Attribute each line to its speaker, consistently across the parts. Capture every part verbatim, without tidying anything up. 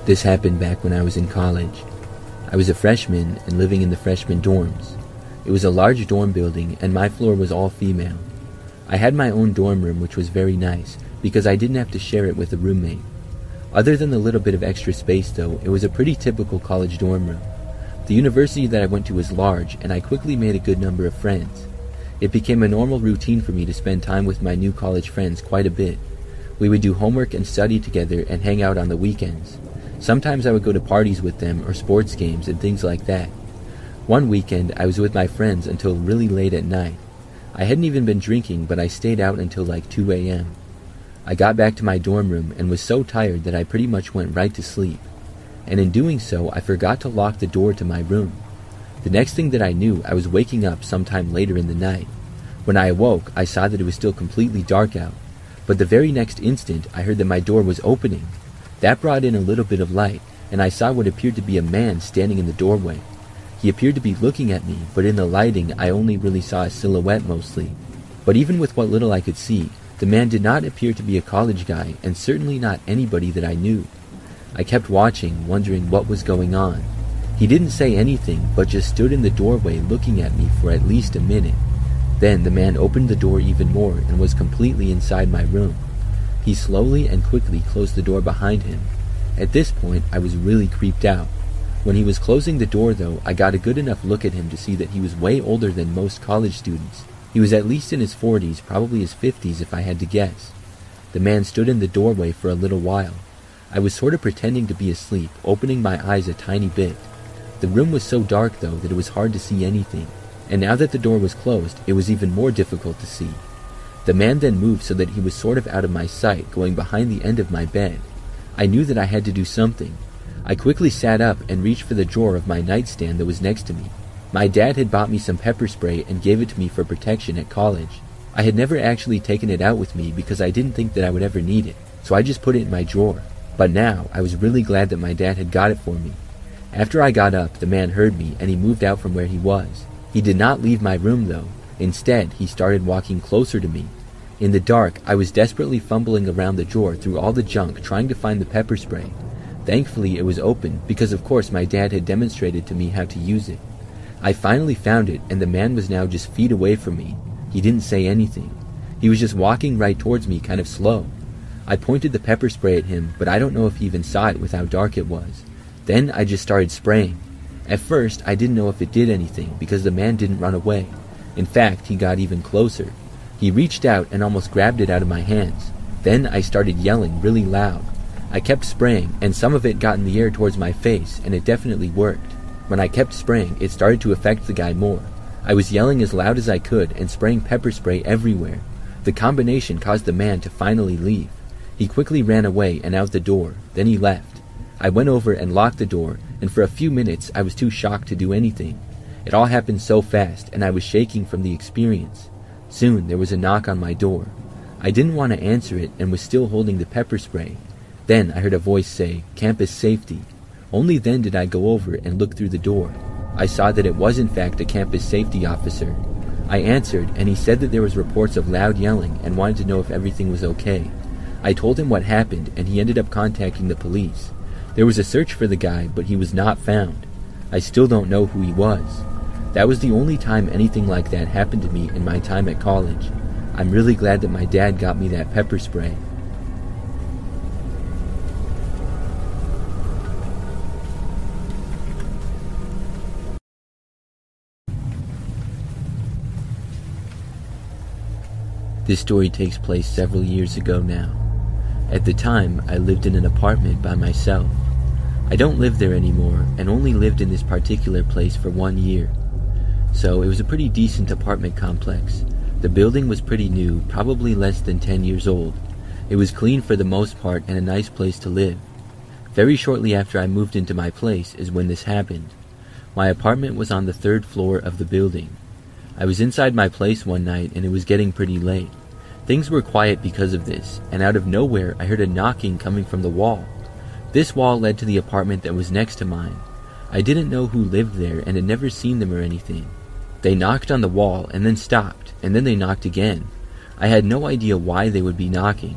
Speaker 1: This happened back when I was in college. I was a freshman and living in the freshman dorms. It was a large dorm building and my floor was all female. I had my own dorm room, which was very nice because I didn't have to share it with a roommate. Other than the little bit of extra space though, it was a pretty typical college dorm room. The university that I went to was large and I quickly made a good number of friends. It became a normal routine for me to spend time with my new college friends quite a bit. We would do homework and study together and hang out on the weekends. Sometimes I would go to parties with them or sports games and things like that. One weekend I was with my friends until really late at night. I hadn't even been drinking, but I stayed out until like two a.m. I got back to my dorm room and was so tired that I pretty much went right to sleep. And in doing so, I forgot to lock the door to my room. The next thing that I knew, I was waking up sometime later in the night. When I awoke, I saw that it was still completely dark out. But the very next instant, I heard that my door was opening. That brought in a little bit of light, and I saw what appeared to be a man standing in the doorway. He appeared to be looking at me, but in the lighting, I only really saw a silhouette mostly. But even with what little I could see, the man did not appear to be a college guy, and certainly not anybody that I knew. I kept watching, wondering what was going on. He didn't say anything, but just stood in the doorway looking at me for at least a minute. Then the man opened the door even more and was completely inside my room. He slowly and quickly closed the door behind him. At this point, I was really creeped out. When he was closing the door though, I got a good enough look at him to see that he was way older than most college students. He was at least in his forties, probably his fifties if I had to guess. The man stood in the doorway for a little while. I was sort of pretending to be asleep, opening my eyes a tiny bit. The room was so dark though that it was hard to see anything, and now that the door was closed, it was even more difficult to see. The man then moved so that he was sort of out of my sight, going behind the end of my bed. I knew that I had to do something. I quickly sat up and reached for the drawer of my nightstand that was next to me. My dad had bought me some pepper spray and gave it to me for protection at college. I had never actually taken it out with me because I didn't think that I would ever need it, so I just put it in my drawer. But now, I was really glad that my dad had got it for me. After I got up, the man heard me and he moved out from where he was. He did not leave my room though. Instead, he started walking closer to me. In the dark, I was desperately fumbling around the drawer through all the junk trying to find the pepper spray. Thankfully, it was open because of course my dad had demonstrated to me how to use it. I finally found it and the man was now just feet away from me. He didn't say anything. He was just walking right towards me kind of slow. I pointed the pepper spray at him, but I don't know if he even saw it with how dark it was. Then I just started spraying. At first, I didn't know if it did anything because the man didn't run away. In fact, he got even closer. He reached out and almost grabbed it out of my hands. Then I started yelling really loud. I kept spraying, and some of it got in the air towards my face, and it definitely worked. When I kept spraying, it started to affect the guy more. I was yelling as loud as I could and spraying pepper spray everywhere. The combination caused the man to finally leave. He quickly ran away and out the door, then he left. I went over and locked the door, and for a few minutes I was too shocked to do anything. It all happened so fast, and I was shaking from the experience. Soon there was a knock on my door. I didn't want to answer it and was still holding the pepper spray. Then I heard a voice say, "Campus safety." Only then did I go over and look through the door. I saw that it was in fact a campus safety officer. I answered, and he said that there was reports of loud yelling and wanted to know if everything was okay. I told him what happened, and he ended up contacting the police. There was a search for the guy, but he was not found. I still don't know who he was. That was the only time anything like that happened to me in my time at college. I'm really glad that my dad got me that pepper spray. This story takes place several years ago now. At the time, I lived in an apartment by myself. I don't live there anymore and only lived in this particular place for one year. So it was a pretty decent apartment complex. The building was pretty new, probably less than ten years old. It was clean for the most part and a nice place to live. Very shortly after I moved into my place is when this happened. My apartment was on the third floor of the building. I was inside my place one night and it was getting pretty late. Things were quiet because of this, and out of nowhere I heard a knocking coming from the wall. This wall led to the apartment that was next to mine. I didn't know who lived there and had never seen them or anything. They knocked on the wall and then stopped, and then they knocked again. I had no idea why they would be knocking.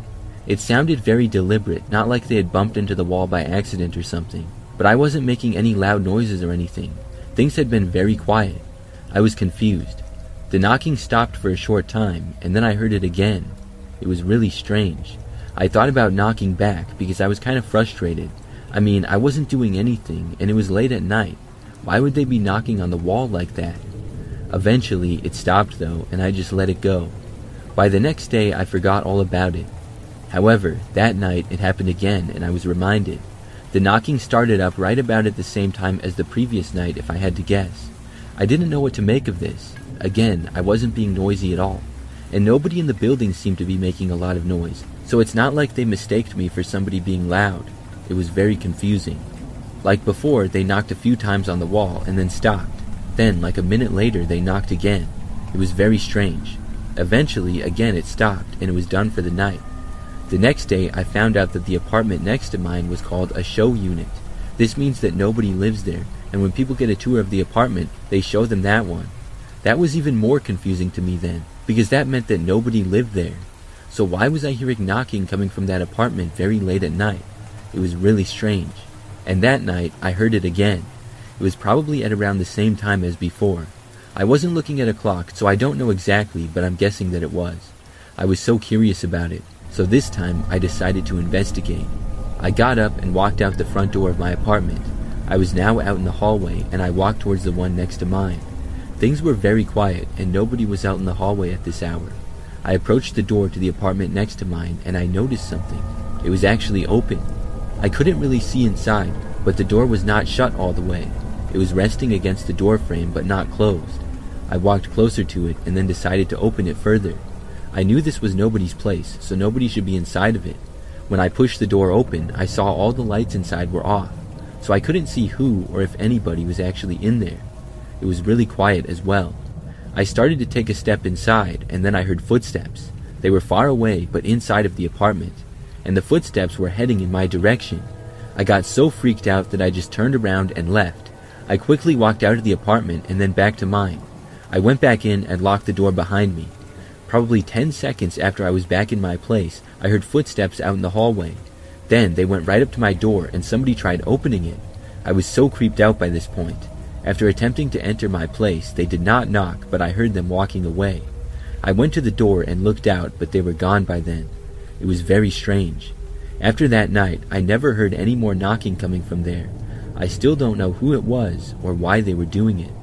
Speaker 1: It sounded very deliberate, not like they had bumped into the wall by accident or something. But I wasn't making any loud noises or anything. Things had been very quiet. I was confused. The knocking stopped for a short time, and then I heard it again. It was really strange. I thought about knocking back because I was kind of frustrated. I mean, I wasn't doing anything, and it was late at night. Why would they be knocking on the wall like that? Eventually, it stopped though, and I just let it go. By the next day, I forgot all about it. However, that night, it happened again, and I was reminded. The knocking started up right about at the same time as the previous night, if I had to guess. I didn't know what to make of this. Again, I wasn't being noisy at all, and nobody in the building seemed to be making a lot of noise, so it's not like they mistaked me for somebody being loud. It was very confusing. Like before, they knocked a few times on the wall and then stopped. Then, like a minute later, they knocked again. It was very strange. Eventually, again it stopped, and it was done for the night. The next day, I found out that the apartment next to mine was called a show unit. This means that nobody lives there, and when people get a tour of the apartment, they show them that one. That was even more confusing to me then, because that meant that nobody lived there. So why was I hearing knocking coming from that apartment very late at night? It was really strange. And that night, I heard it again. It was probably at around the same time as before. I wasn't looking at a clock, so I don't know exactly, but I'm guessing that it was. I was so curious about it, so this time I decided to investigate. I got up and walked out the front door of my apartment. I was now out in the hallway, and I walked towards the one next to mine. Things were very quiet, and nobody was out in the hallway at this hour. I approached the door to the apartment next to mine, and I noticed something. It was actually open. I couldn't really see inside, but the door was not shut all the way. It was resting against the door frame, but not closed. I walked closer to it, and then decided to open it further. I knew this was nobody's place, so nobody should be inside of it. When I pushed the door open, I saw all the lights inside were off, so I couldn't see who or if anybody was actually in there. It was really quiet as well. I started to take a step inside, and then I heard footsteps. They were far away, but inside of the apartment, and the footsteps were heading in my direction. I got so freaked out that I just turned around and left. I quickly walked out of the apartment and then back to mine. I went back in and locked the door behind me. Probably ten seconds after I was back in my place, I heard footsteps out in the hallway. Then they went right up to my door and somebody tried opening it. I was so creeped out by this point. After attempting to enter my place, they did not knock, but I heard them walking away. I went to the door and looked out, but they were gone by then. It was very strange. After that night, I never heard any more knocking coming from there. I still don't know who it was or why they were doing it.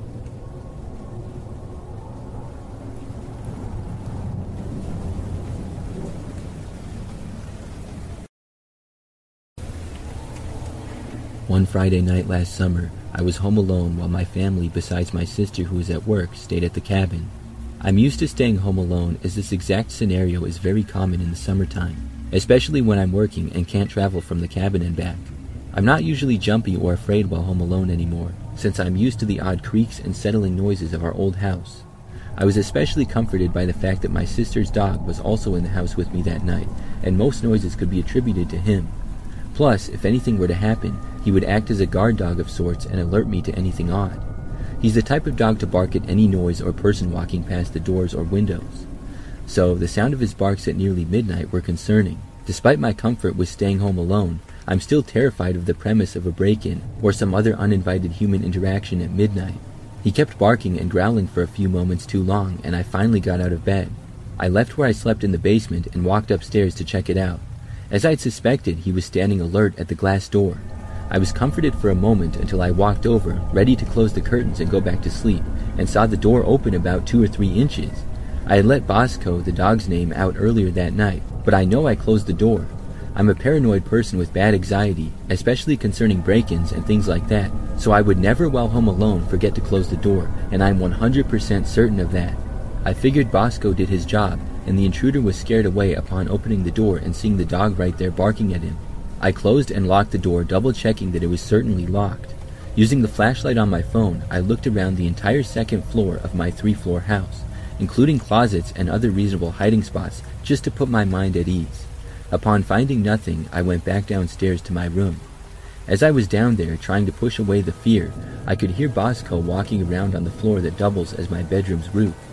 Speaker 1: One Friday night last summer, I was home alone while my family, besides my sister who was at work, stayed at the cabin. I'm used to staying home alone as this exact scenario is very common in the summertime, especially when I'm working and can't travel from the cabin and back. I'm not usually jumpy or afraid while home alone anymore, since I'm used to the odd creaks and settling noises of our old house. I was especially comforted by the fact that my sister's dog was also in the house with me that night, and most noises could be attributed to him. Plus, if anything were to happen, he would act as a guard dog of sorts and alert me to anything odd. He's the type of dog to bark at any noise or person walking past the doors or windows. So, the sound of his barks at nearly midnight were concerning. Despite my comfort with staying home alone, I'm still terrified of the premise of a break-in or some other uninvited human interaction at midnight. He kept barking and growling for a few moments too long, and I finally got out of bed. I left where I slept in the basement and walked upstairs to check it out. As I'd suspected, he was standing alert at the glass door. I was comforted for a moment until I walked over, ready to close the curtains and go back to sleep, and saw the door open about two or three inches. I had let Bosco, the dog's name, out earlier that night, but I know I closed the door. I'm a paranoid person with bad anxiety, especially concerning break-ins and things like that, so I would never while home alone forget to close the door, and I'm one hundred percent certain of that. I figured Bosco did his job, and the intruder was scared away upon opening the door and seeing the dog right there barking at him. I closed and locked the door, double-checking that it was certainly locked. Using the flashlight on my phone, I looked around the entire second floor of my three-floor house, including closets and other reasonable hiding spots, just to put my mind at ease. Upon finding nothing, I went back downstairs to my room. As I was down there trying to push away the fear, I could hear Bosco walking around on the floor that doubles as my bedroom's roof.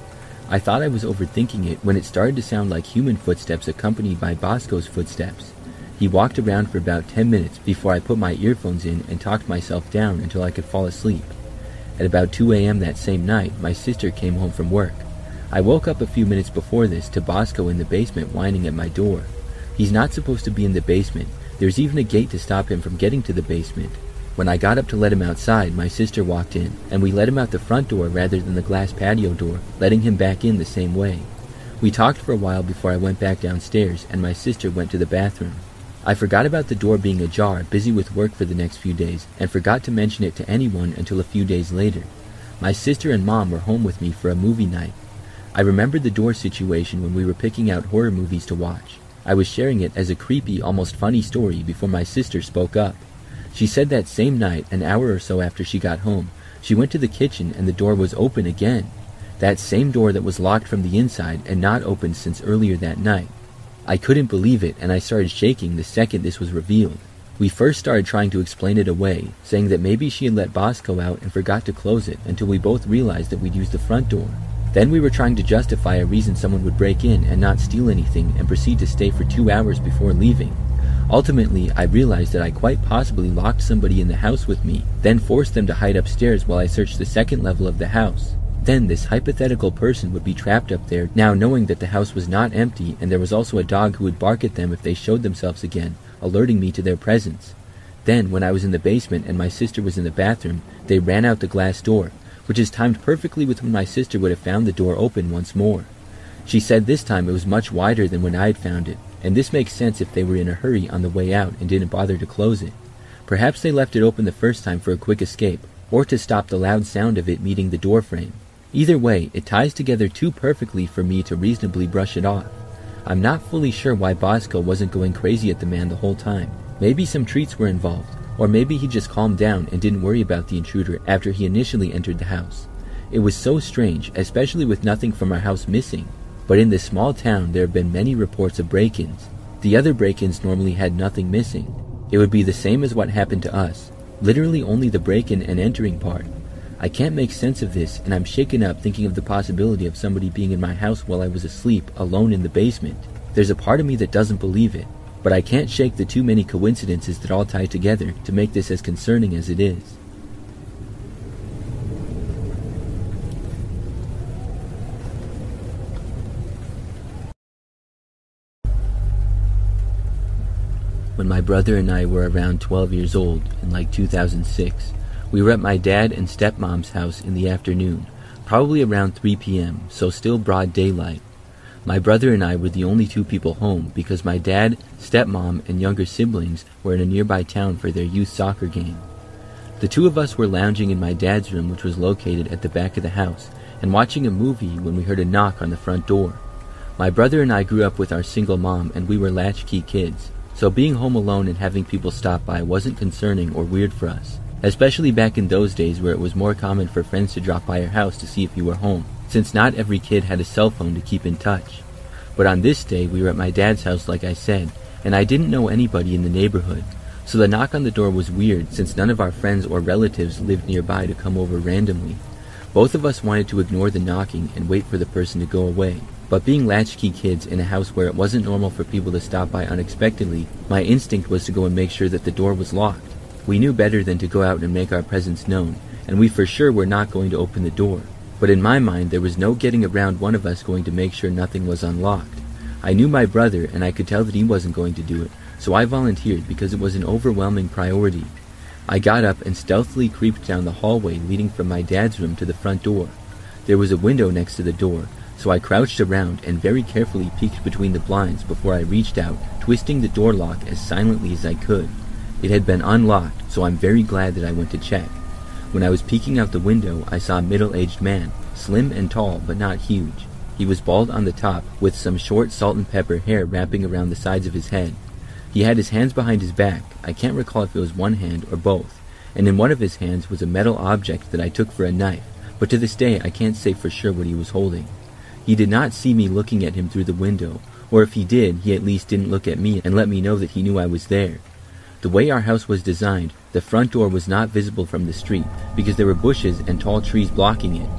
Speaker 1: I thought I was overthinking it when it started to sound like human footsteps accompanied by Bosco's footsteps. He walked around for about ten minutes before I put my earphones in and talked myself down until I could fall asleep. At about two a m that same night, my sister came home from work. I woke up a few minutes before this to Bosco in the basement whining at my door. He's not supposed to be in the basement. There's even a gate to stop him from getting to the basement. When I got up to let him outside, my sister walked in, and we let him out the front door rather than the glass patio door, letting him back in the same way. We talked for a while before I went back downstairs, and my sister went to the bathroom. I forgot about the door being ajar, busy with work for the next few days, and forgot to mention it to anyone until a few days later. My sister and mom were home with me for a movie night. I remembered the door situation when we were picking out horror movies to watch. I was sharing it as a creepy, almost funny story before my sister spoke up. She said that same night, an hour or so after she got home, she went to the kitchen and the door was open again. That same door that was locked from the inside and not opened since earlier that night. I couldn't believe it, and I started shaking the second this was revealed. We first started trying to explain it away, saying that maybe she had let Bosco out and forgot to close it until we both realized that we'd used the front door. Then we were trying to justify a reason someone would break in and not steal anything and proceed to stay for two hours before leaving. Ultimately, I realized that I quite possibly locked somebody in the house with me, then forced them to hide upstairs while I searched the second level of the house. Then this hypothetical person would be trapped up there, now knowing that the house was not empty and there was also a dog who would bark at them if they showed themselves again, alerting me to their presence. Then, when I was in the basement and my sister was in the bathroom, they ran out the glass door, which is timed perfectly with when my sister would have found the door open once more. She said this time it was much wider than when I had found it, and this makes sense if they were in a hurry on the way out and didn't bother to close it. Perhaps they left it open the first time for a quick escape, or to stop the loud sound of it meeting the door frame. Either way, it ties together too perfectly for me to reasonably brush it off. I'm not fully sure why Bosco wasn't going crazy at the man the whole time. Maybe some treats were involved, or maybe he just calmed down and didn't worry about the intruder after he initially entered the house. It was so strange, especially with nothing from our house missing. But in this small town, there have been many reports of break-ins. The other break-ins normally had nothing missing. It would be the same as what happened to us, literally only the break-in and entering part. I can't make sense of this, and I'm shaken up thinking of the possibility of somebody being in my house while I was asleep, alone in the basement. There's a part of me that doesn't believe it, but I can't shake the too many coincidences that all tie together to make this as concerning as it is. When my brother and I were around twelve years old, in like two thousand six, we were at my dad and stepmom's house in the afternoon, probably around three p m, so still broad daylight. My brother and I were the only two people home because my dad, stepmom, and younger siblings were in a nearby town for their youth soccer game. The two of us were lounging in my dad's room, which was located at the back of the house, and watching a movie when we heard a knock on the front door. My brother and I grew up with our single mom, and we were latchkey kids, so being home alone and having people stop by wasn't concerning or weird for us, especially back in those days where it was more common for friends to drop by your house to see if you were home, since not every kid had a cell phone to keep in touch. But on this day, we were at my dad's house like I said, and I didn't know anybody in the neighborhood, so the knock on the door was weird since none of our friends or relatives lived nearby to come over randomly. Both of us wanted to ignore the knocking and wait for the person to go away. But being latchkey kids in a house where it wasn't normal for people to stop by unexpectedly, my instinct was to go and make sure that the door was locked. We knew better than to go out and make our presence known, and we for sure were not going to open the door. But in my mind, there was no getting around one of us going to make sure nothing was unlocked. I knew my brother, and I could tell that he wasn't going to do it, so I volunteered because it was an overwhelming priority. I got up and stealthily creeped down the hallway leading from my dad's room to the front door. There was a window next to the door, so I crouched around and very carefully peeked between the blinds before I reached out, twisting the door lock as silently as I could. It had been unlocked, so I'm very glad that I went to check. When I was peeking out the window, I saw a middle-aged man, slim and tall but not huge. He was bald on the top, with some short salt and pepper hair wrapping around the sides of his head. He had his hands behind his back. I can't recall if it was one hand or both, and in one of his hands was a metal object that I took for a knife, but to this day I can't say for sure what he was holding. He did not see me looking at him through the window, or if he did, he at least didn't look at me and let me know that he knew I was there. The way our house was designed, the front door was not visible from the street because there were bushes and tall trees blocking it.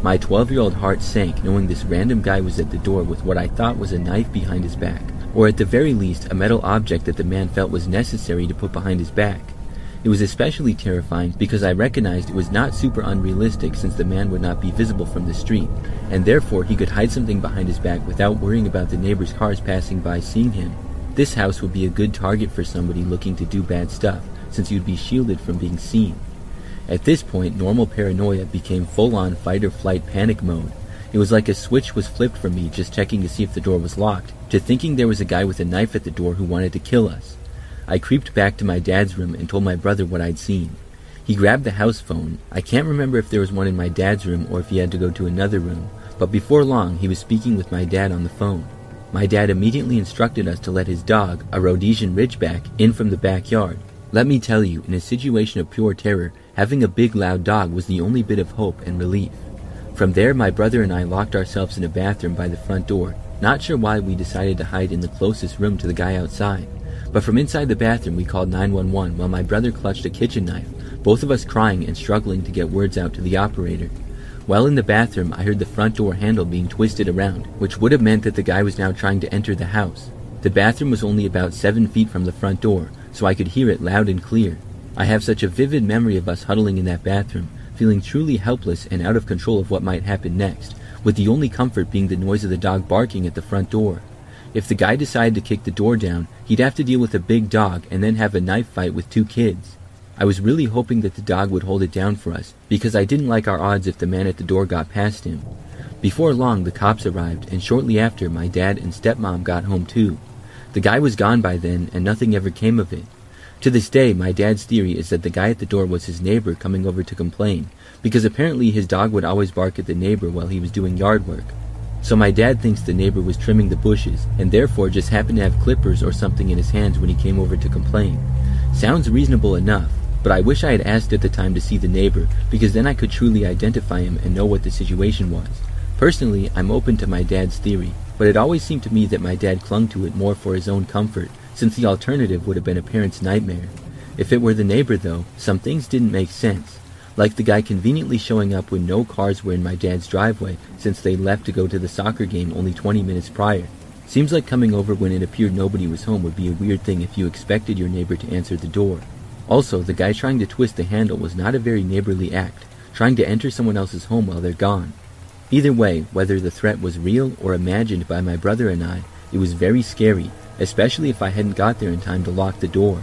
Speaker 1: My twelve-year-old heart sank knowing this random guy was at the door with what I thought was a knife behind his back, or at the very least a metal object that the man felt was necessary to put behind his back. It was especially terrifying because I recognized it was not super unrealistic since the man would not be visible from the street, and therefore he could hide something behind his back without worrying about the neighbors' cars passing by seeing him. This house would be a good target for somebody looking to do bad stuff, since you'd be shielded from being seen. At this point, normal paranoia became full-on fight-or-flight panic mode. It was like a switch was flipped from me just checking to see if the door was locked, to thinking there was a guy with a knife at the door who wanted to kill us. I creeped back to my dad's room and told my brother what I'd seen. He grabbed the house phone. I can't remember if there was one in my dad's room or if he had to go to another room, but before long he was speaking with my dad on the phone. My dad immediately instructed us to let his dog, a Rhodesian Ridgeback, in from the backyard. Let me tell you, in a situation of pure terror, having a big loud dog was the only bit of hope and relief. From there, my brother and I locked ourselves in a bathroom by the front door, not sure why we decided to hide in the closest room to the guy outside. But from inside the bathroom we called nine one one while my brother clutched a kitchen knife, both of us crying and struggling to get words out to the operator. While in the bathroom, I heard the front door handle being twisted around, which would have meant that the guy was now trying to enter the house. The bathroom was only about seven feet from the front door, so I could hear it loud and clear. I have such a vivid memory of us huddling in that bathroom, feeling truly helpless and out of control of what might happen next, with the only comfort being the noise of the dog barking at the front door. If the guy decided to kick the door down, he'd have to deal with a big dog and then have a knife fight with two kids. I was really hoping that the dog would hold it down for us, because I didn't like our odds if the man at the door got past him. Before long, the cops arrived, and shortly after, my dad and stepmom got home too. The guy was gone by then, and nothing ever came of it. To this day, my dad's theory is that the guy at the door was his neighbor coming over to complain, because apparently his dog would always bark at the neighbor while he was doing yard work. So my dad thinks the neighbor was trimming the bushes, and therefore just happened to have clippers or something in his hands when he came over to complain. Sounds reasonable enough, but I wish I had asked at the time to see the neighbor, because then I could truly identify him and know what the situation was. Personally, I'm open to my dad's theory, but it always seemed to me that my dad clung to it more for his own comfort, since the alternative would have been a parent's nightmare. If it were the neighbor though, some things didn't make sense. Like the guy conveniently showing up when no cars were in my dad's driveway since they left to go to the soccer game only twenty minutes prior. Seems like coming over when it appeared nobody was home would be a weird thing if you expected your neighbor to answer the door. Also, the guy trying to twist the handle was not a very neighborly act, trying to enter someone else's home while they're gone. Either way, whether the threat was real or imagined by my brother and I, it was very scary, especially if I hadn't got there in time to lock the door.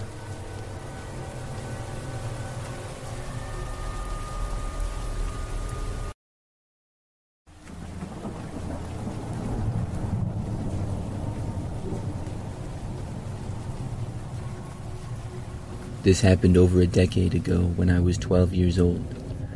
Speaker 1: This happened over a decade ago when I was twelve years old.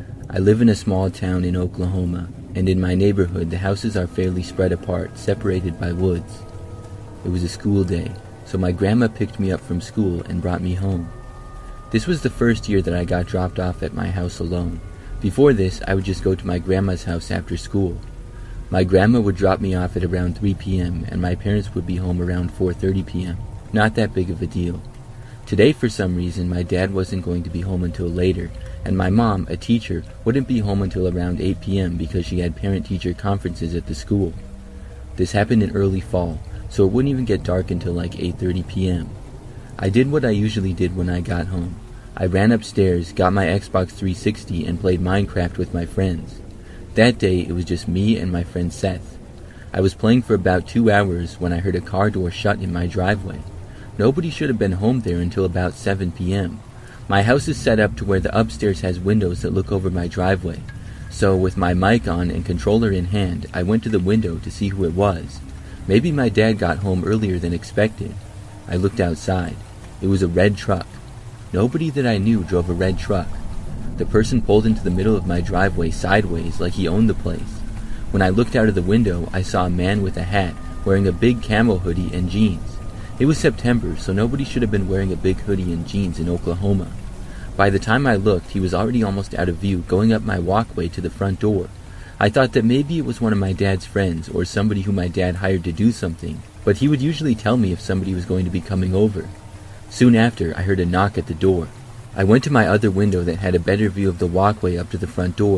Speaker 1: I live in a small town in Oklahoma, and in my neighborhood the houses are fairly spread apart, separated by woods. It was a school day, so my grandma picked me up from school and brought me home. This was the first year that I got dropped off at my house alone. Before this, I would just go to my grandma's house after school. My grandma would drop me off at around three p.m. and my parents would be home around four thirty p.m. Not that big of a deal. Today, for some reason, my dad wasn't going to be home until later, and my mom, a teacher, wouldn't be home until around eight p.m. because she had parent-teacher conferences at the school. This happened in early fall, so it wouldn't even get dark until like eight thirty p.m. I did what I usually did when I got home. I ran upstairs, got my Xbox three sixty, and played Minecraft with my friends. That day, it was just me and my friend Seth. I was playing for about two hours when I heard a car door shut in my driveway. Nobody should have been home there until about seven p.m. My house is set up to where the upstairs has windows that look over my driveway. So with my mic on and controller in hand, I went to the window to see who it was. Maybe my dad got home earlier than expected. I looked outside. It was a red truck. Nobody that I knew drove a red truck. The person pulled into the middle of my driveway sideways like he owned the place. When I looked out of the window, I saw a man with a hat, wearing a big camo hoodie and jeans. It was September, so nobody should have been wearing a big hoodie and jeans in Oklahoma. By the time I looked, he was already almost out of view, going up my walkway to the front door. I thought that maybe it was one of my dad's friends, or somebody who my dad hired to do something, but he would usually tell me if somebody was going to be coming over. Soon after, I heard a knock at the door. I went to my other window that had a better view of the walkway up to the front door.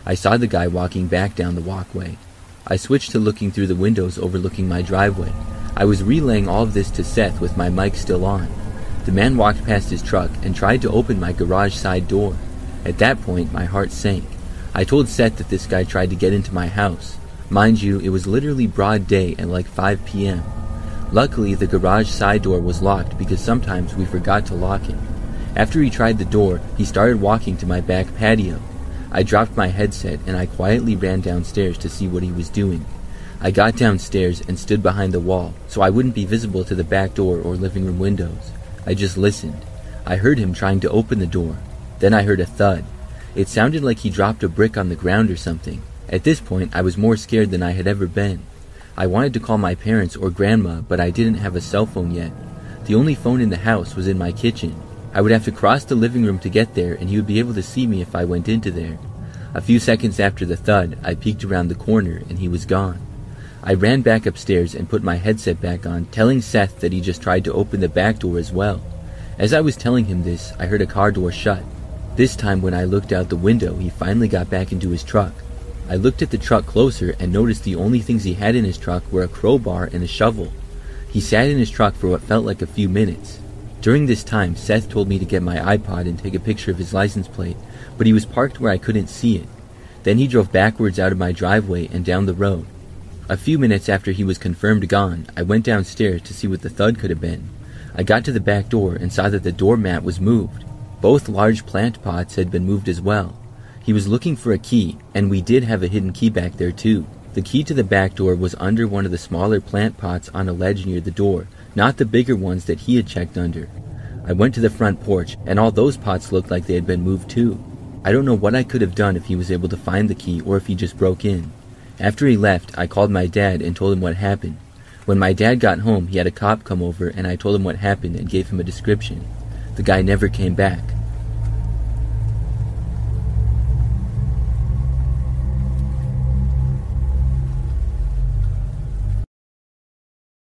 Speaker 1: I saw the guy walking back down the walkway. I switched to looking through the windows overlooking my driveway. I was relaying all of this to Seth with my mic still on. The man walked past his truck and tried to open my garage side door. At that point, my heart sank. I told Seth that this guy tried to get into my house. Mind you, it was literally broad day at like five p m Luckily, the garage side door was locked because sometimes we forgot to lock it. After he tried the door, he started walking to my back patio. I dropped my headset and I quietly ran downstairs to see what he was doing. I got downstairs and stood behind the wall so I wouldn't be visible to the back door or living room windows. I just listened. I heard him trying to open the door. Then I heard a thud. It sounded like he dropped a brick on the ground or something. At this point, I was more scared than I had ever been. I wanted to call my parents or grandma, but I didn't have a cell phone yet. The only phone in the house was in my kitchen. I would have to cross the living room to get there, and he would be able to see me if I went into there. A few seconds after the thud, I peeked around the corner, and he was gone. I ran back upstairs and put my headset back on, telling Seth that he just tried to open the back door as well. As I was telling him this, I heard a car door shut. This time when I looked out the window, he finally got back into his truck. I looked at the truck closer and noticed the only things he had in his truck were a crowbar and a shovel. He sat in his truck for what felt like a few minutes. During this time, Seth told me to get my iPod and take a picture of his license plate, but he was parked where I couldn't see it. Then he drove backwards out of my driveway and down the road. A few minutes after he was confirmed gone, I went downstairs to see what the thud could have been. I got to the back door and saw that the doormat was moved. Both large plant pots had been moved as well. He was looking for a key, and we did have a hidden key back there too. The key to the back door was under one of the smaller plant pots on a ledge near the door, not the bigger ones that he had checked under. I went to the front porch, and all those pots looked like they had been moved too. I don't know what I could have done if he was able to find the key or if he just broke in. After he left, I called my dad and told him what happened. When my dad got home, he had a cop come over and I told him what happened and gave him a description. The guy never came back.